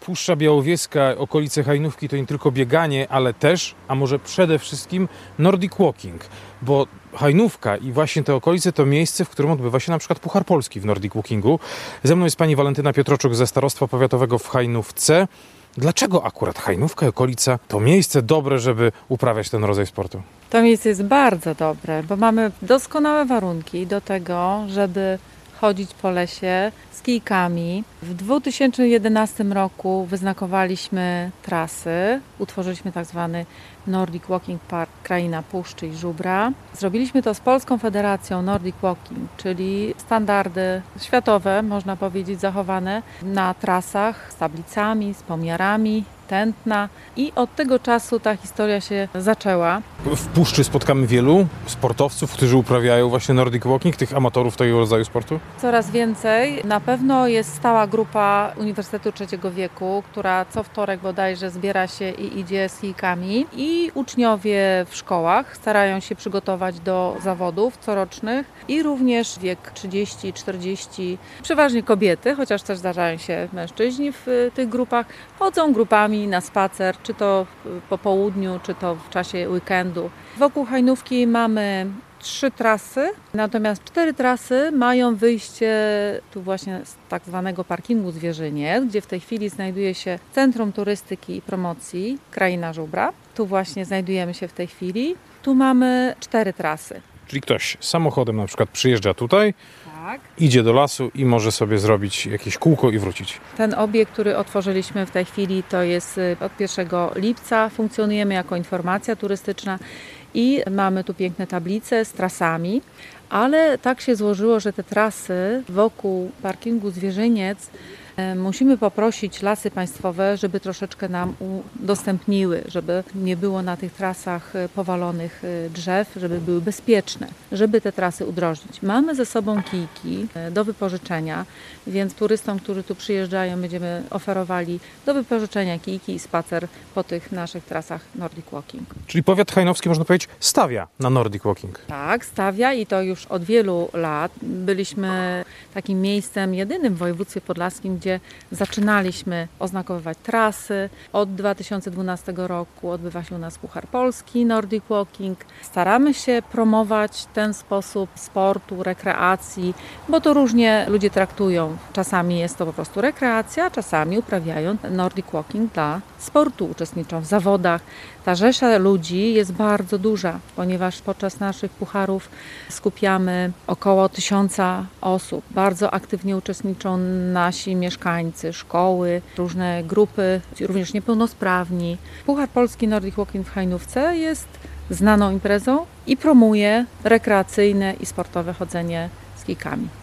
Puszcza Białowieska, okolice Hajnówki to nie tylko bieganie, ale też, a może przede wszystkim Nordic Walking, bo Hajnówka i właśnie te okolice to miejsce, w którym odbywa się na przykład Puchar Polski w Nordic Walkingu. Ze mną jest pani Walentyna Piotroczuk ze Starostwa Powiatowego w Hajnówce. Dlaczego akurat Hajnówka i okolica to miejsce dobre, żeby uprawiać ten rodzaj sportu? To miejsce jest bardzo dobre, bo mamy doskonałe warunki do tego, żeby chodzić po lesie z kijkami. W 2011 roku wyznakowaliśmy trasy, utworzyliśmy tak zwany Nordic Walking Park Kraina Puszczy i Żubra. Zrobiliśmy to z Polską Federacją Nordic Walking, czyli standardy światowe, można powiedzieć, zachowane na trasach z tablicami, z pomiarami, tętna i od tego czasu ta historia się zaczęła. W Puszczy spotkamy wielu sportowców, którzy uprawiają właśnie Nordic Walking, tych amatorów tego rodzaju sportu? Coraz więcej. Na pewno jest stała grupa Uniwersytetu Trzeciego Wieku, która co wtorek bodajże zbiera się i idzie z kijkami. I uczniowie w szkołach starają się przygotować do zawodów corocznych i również wiek 30-40, przeważnie kobiety, chociaż też zdarzają się mężczyźni w tych grupach, chodzą grupami na spacer, czy to po południu, czy to w czasie weekendu. Wokół Hajnówki mamy 3 trasy, natomiast 4 trasy mają wyjście tu właśnie z tak zwanego parkingu Zwierzyniec, gdzie w tej chwili znajduje się Centrum Turystyki i Promocji Kraina Żubra. Tu właśnie znajdujemy się w tej chwili. Tu mamy 4 trasy. Czyli ktoś samochodem na przykład przyjeżdża tutaj, idzie do lasu i może sobie zrobić jakieś kółko i wrócić. Ten obiekt, który otworzyliśmy w tej chwili, to jest od 1 lipca. Funkcjonujemy jako informacja turystyczna i mamy tu piękne tablice z trasami, ale tak się złożyło, że te trasy wokół parkingu Zwierzyniec musimy poprosić Lasy Państwowe, żeby troszeczkę nam udostępniły, żeby nie było na tych trasach powalonych drzew, żeby były bezpieczne, żeby te trasy udrożnić. Mamy ze sobą kijki do wypożyczenia, więc turystom, którzy tu przyjeżdżają, będziemy oferowali do wypożyczenia kijki i spacer po tych naszych trasach Nordic Walking. Czyli powiat hajnowski, można powiedzieć, stawia na Nordic Walking. Tak, stawia i to już od wielu lat. Byliśmy takim miejscem jedynym w województwie podlaskim, gdzie zaczynaliśmy oznakowywać trasy. Od 2012 roku odbywa się u nas Puchar Polski, Nordic Walking. Staramy się promować ten sposób sportu, rekreacji, bo to różnie ludzie traktują. Czasami jest to po prostu rekreacja, czasami uprawiają Nordic Walking dla sportu, uczestniczą w zawodach. Ta rzesza ludzi jest bardzo duża, ponieważ podczas naszych pucharów skupiamy około 1000 osób. Bardzo aktywnie uczestniczą nasi mieszkańcy, szkoły, różne grupy, również niepełnosprawni. Puchar Polski Nordic Walking w Hajnówce jest znaną imprezą i promuje rekreacyjne i sportowe chodzenie z kijkami.